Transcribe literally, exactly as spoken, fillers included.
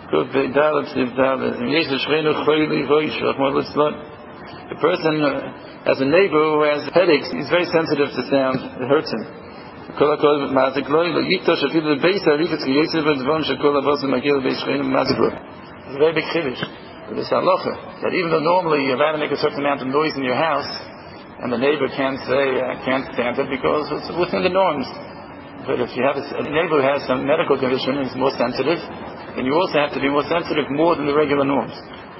The person has a neighbor who has headaches. He's very sensitive to sound. It hurts him. It's very big chiddush. This halacha that even though normally you're allowed to make a certain amount of noise in your house, and the neighbor can't say, I can't stand it because it's within the norms. But if you have a, a neighbor who has some medical condition and is more sensitive, then you also have to be more sensitive more than the regular norms.